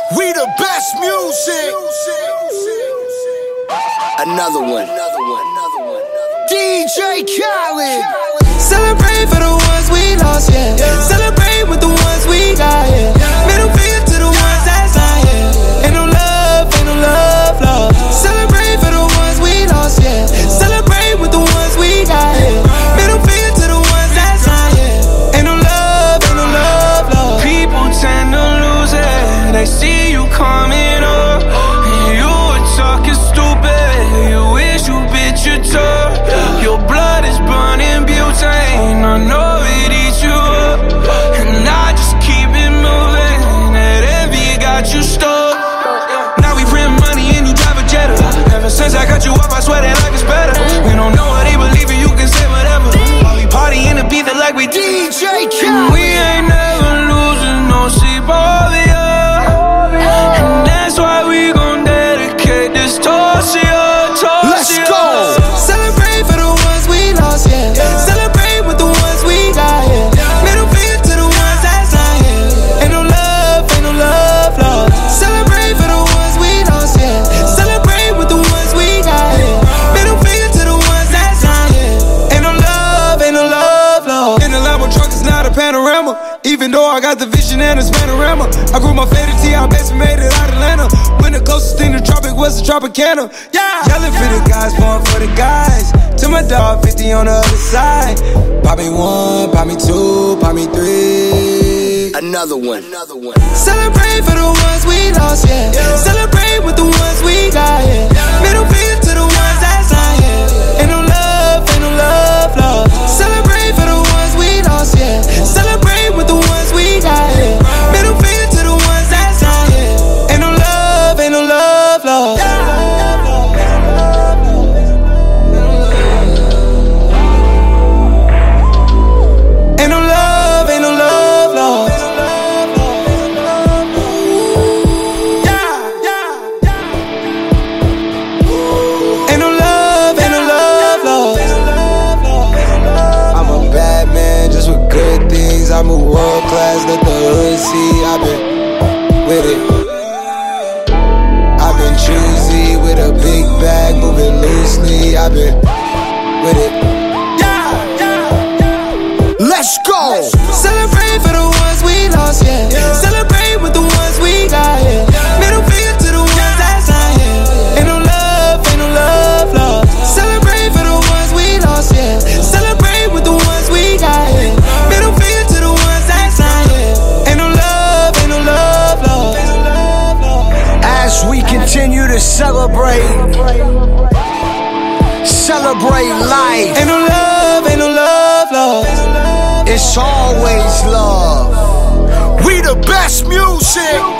We the best music. Another one. DJ Khaled. Celebrate for the ones we lost, yeah. Celebrate with the ones we got, yeah. Middle finger to the ones that's not here. Ain't no love, love. Celebrate for the ones we lost, yeah. Celebrate with the ones we got, yeah. Middle finger to the ones that's not here. Ain't no love, love. People tend to lose it. They see you coming up, and you were talking stupid. You wish you bit your tongue. Your blood is burning butane. I know it eats you up, and I just keep it moving. That envy got you stuck. Now we print money and you drive a Jetta. Ever since I got you up, I swear that life is better. We don't know what they believe in, you can say whatever. While we party in the beat like we DJ Khaled. We ain't never losing no sleep over ya. And that's why we gon' dedicate this toast to ya. Let's go. Celebrate for the ones we lost, yeah. Celebrate with the ones we got, yeah. Middle finger to the ones that's not here. Ain't no love. Celebrate for the ones we lost, yeah. Celebrate with the ones we got, yeah. Middle finger to the ones that's not here. Ain't no love. In the Lambo truck, it's not a panorama. Even though I got the vision and it's panorama. I grew my favorite tea, I bet we made it out of Atlanta. When the closest thing to tropic was the Tropicana. Yeah, yelling for the guys, born for the guys. To my dog, 50 on the other side. Pop me one, pop me two, pop me three. Another one. Celebrate for the ones we lost, yeah. Celebrate with the ones we got, yeah. Middle finger to the ones that's not here. Ain't no love. Celebrate for the ones we lost, yeah. Celebrate with the ones we got, yeah. Middle finger to the ones that's not here. Ain't no love. Ain't no love. Ain't no love. I'm a bad man just with good things. I'm a world class, let the hood see. I've been with it. I've been choosy with a big bag, moving loosely. I've been with it. Let's go. Celebrate for the ones we lost, yeah. Celebrate with the ones we got, yeah. Middle finger to the ones that's not here. Ain't no love. Celebrate for the ones we lost, yeah. Celebrate with the ones we got, yeah. Middle finger to the ones that's not here. Ain't no love. As we continue to celebrate life, Ain't no love. it's always love. We the best music.